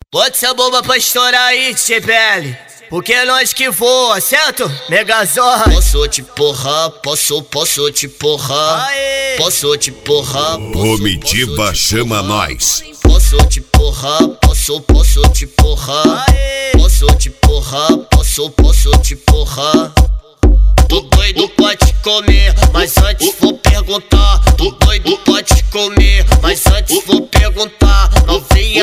Bota essa bomba pra estourar aí, TPL, porque é nós que voa, certo? Megazord. Posso te porrar, posso te porrar. Aê. Posso te porrar, Comitiva chama nós. Posso te porrar, posso te porrar. Aê. Posso te porrar, posso te porrar. Tô doido pra te comer, mas antes vou perguntar. Tô doido pra te comer, mas antes vou perguntar. Novinha,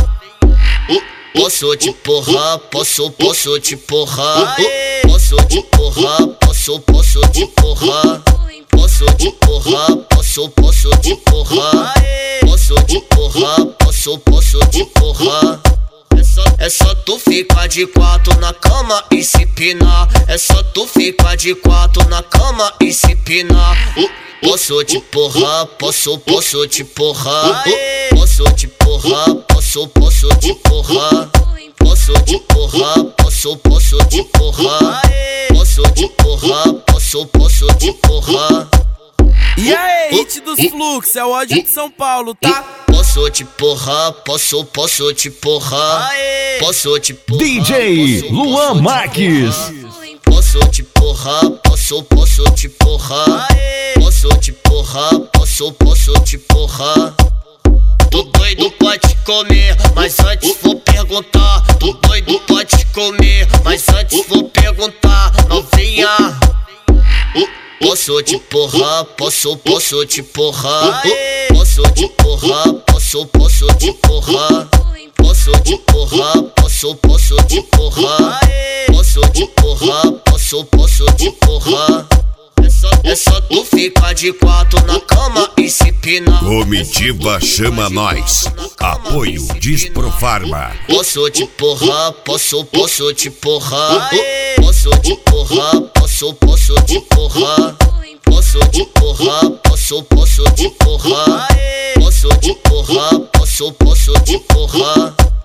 posso te porrar, posso te porrar. Posso te porrar, posso te porrar. Posso te porrar, posso te porrar. Posso te porrar, posso te porrar. É só tu ficar de quatro na cama e se pinar. É só tu ficar de quatro na cama e se pinar. Posso te porrar, posso te porrar. Posso te porrar, posso te porrar. Posso te porrar, posso te porrar. Posso te porrar, posso te porrar. E aí, hit dos fluxos, é o ódio de São Paulo, tá? Posso te porrar, posso te porrar. Posso te porrar, DJ Luan Marques. Posso te porrar, posso te porrar. Posso te porrar, posso te porrar. Tô doido pra te comer, mas antes vou perguntar. Tô doido pra te comer, mas antes vou perguntar. Novinha, posso te porrar, posso te porrar. Posso te porrar, posso te porrar. Posso te porrar, posso te porrar. Posso te porrar, posso te porrar. É só tu ficar de quatro na cama e se pinar. Comitiva chama nós. Apoio Disprofarma. Posso te porrar, posso te porrar. Posso te porrar, posso te porrar. Posso te porrar, posso te porrar. Posso te porrar, posso te porrar.